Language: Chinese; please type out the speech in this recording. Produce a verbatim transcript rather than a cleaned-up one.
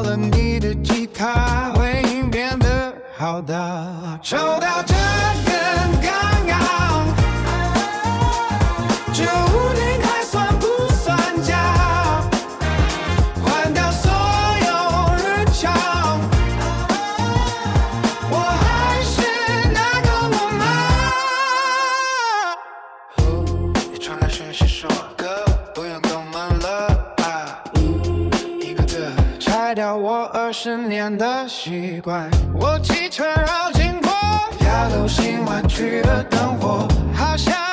了你的吉他，回音变得好大，抽到这根刚刚，这屋顶还算不算假？换掉所有日常，我还是那个我吗？你传来讯息说哥，不用动门了啊，一个个拆掉我二十年的习惯，我骑车绕经过，摇头心弯曲的灯火，好像